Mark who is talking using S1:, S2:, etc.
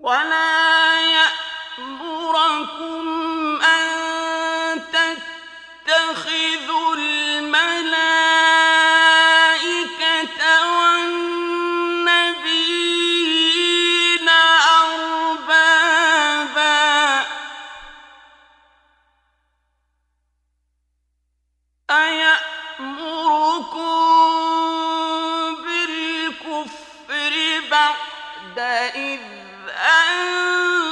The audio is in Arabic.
S1: ولا يأمركم أن تتخذوا الملائكة والنبيين أربابا أيأمركم بالكفر بعد إذ أنتم